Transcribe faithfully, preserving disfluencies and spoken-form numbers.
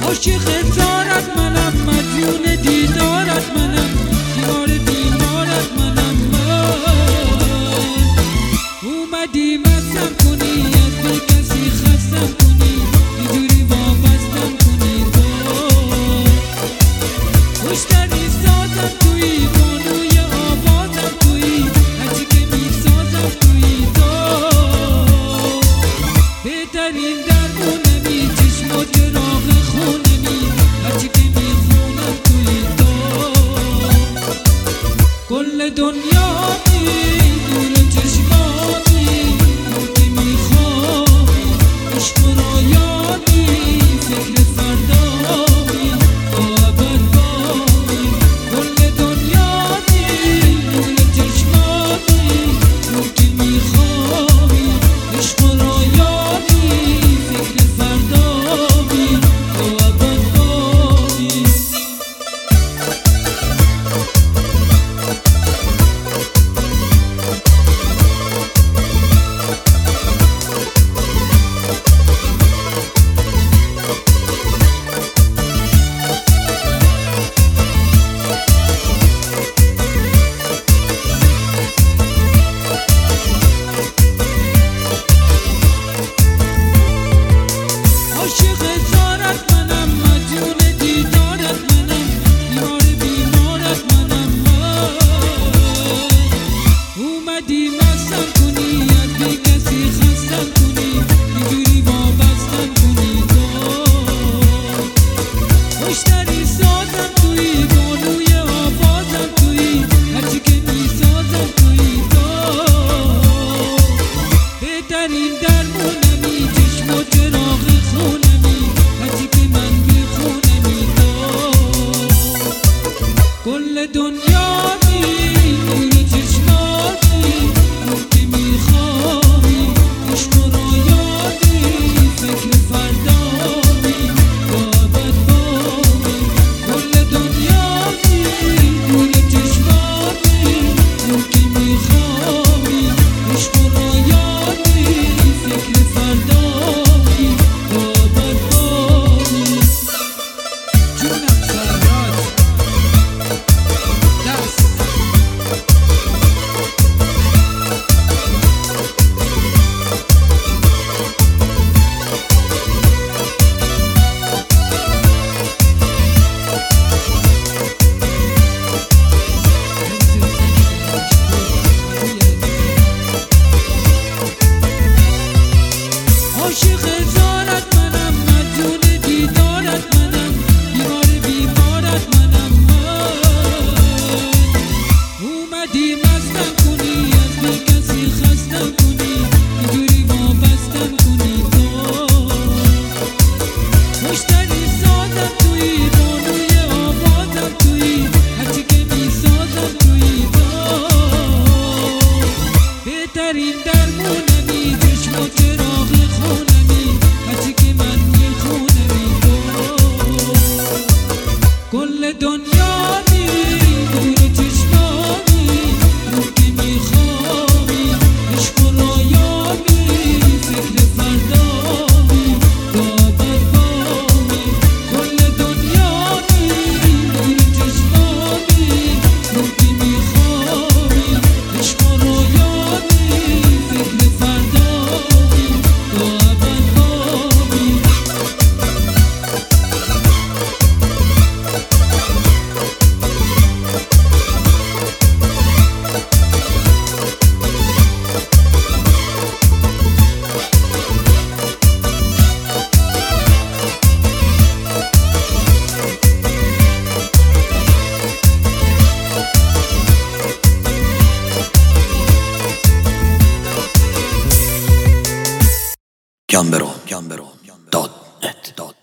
عاشق زارت منم، مجنون دیدارت منم، بیمار بیمارت منم. من اومدی مستم کنی، از بی کسی خستم کنی، اینجوری وابستم کنی. تو خوشترین سازم تویی، بانوی آوازم تویی، هرچی که میسازم تویی. تو بهترین درمونمی، چشمات چراغ خونمی، هرچی که میخونم تویی. تو کل دنیایی نور چشمانی، تو که میخوابی عشق و رویانی، فکر فردایی تا ابد بایی. کل دنیایی نور چشمانی، تو که میخوابی عشق و رویانی، فکر فردایی تا ابد بایی. عاشق زارت منم، مجنون دیدارت منم، بیمار بیمارت منم. من اومدی مستم کنی، از بی کسی خستم کنی، اینجوری وابستم کنی. تو خوشترین سازم تویی، بانوی آوازم تویی، هرچی که میسازم تویی. تو بهترین درمونمی، چشم و چراغ خونمی، هرچی که من میخونمی. تو کل دنیایی نور چشمانی، تو که میخوابی عشق و رویانی، فکر فردایی تا ابد بایی. کل دنیایی نور چشمانی، تو که میخوابی عشق و رویانی، فکر فردایی تا ابد بایی. جونم فرهاد دست عاشق زارت منم، مجنون دیدارت منم، بیمار بیمارت منم. من اومدی مستم کنی، از بی کسی خستم کنی، اینجوری وابستم کنی. تو خوشترین سازم تویی، بانوی آوازم تویی، هرچی که میسازم تویی. تو بهترین درمونمی، چشم و چراغ خونمی، هرچی که من میخونمی. تو کل دنیایی نور چشمانی، تو که میخوابی عشق و رویانی، فکر فردایی تا ابد بایی. کل دنیایی نور چشمانی، تو که میخوابی عشق و رویانی، فکر فردایی تا ابد بایی. Gambero, Gambero, dot net.